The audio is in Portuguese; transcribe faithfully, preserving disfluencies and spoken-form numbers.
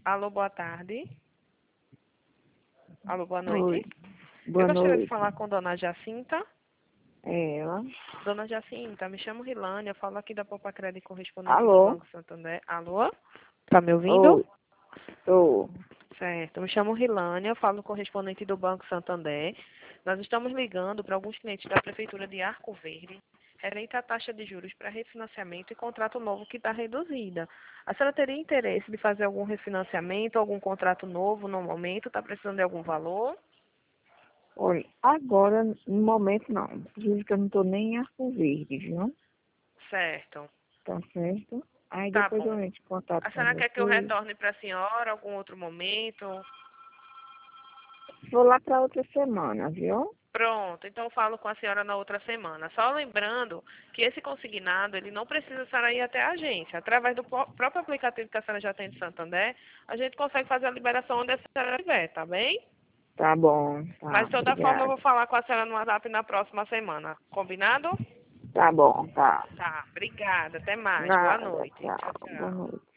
Alô, boa tarde. Alô, boa noite. Oi, boa Eu gostaria de noite. falar com Dona Jacinta. É ela. Dona Jacinta, me chamo Rilânia, eu falo aqui da Poupa Crédito correspondente do Alô? Banco Santander. Alô? Tá me ouvindo? Oi, tô. Certo, me chamo Rilânia, eu falo correspondente do Banco Santander. Nós estamos ligando para alguns clientes da Prefeitura de Arco Verde, referente à taxa de juros para refinanciamento e contrato novo que está reduzida. A senhora teria interesse de fazer algum refinanciamento, algum contrato novo no momento? Está precisando de algum valor? Olha, agora, no momento, não. Juro que eu não tô nem em Arco Verde, viu? Certo, Tá certo? Aí tá depois bom. eu entro em contato A com senhora quer que eu você. retorne para a senhora algum outro momento? Vou lá pra outra semana, viu? Pronto, então eu falo com a senhora na outra semana. Só lembrando que esse consignado, ele não precisa sair até a agência. Através do pró- próprio aplicativo que a senhora já tem de Santander, a gente consegue fazer a liberação onde a senhora estiver, tá bem? Tá bom, Mas tá. de toda forma eu Obrigada. vou falar com a senhora no WhatsApp na próxima semana. Combinado? Tá bom, tá. Tá, obrigada. Até mais. Boa Nada, noite. Tchau, tchau. Boa tchau. noite.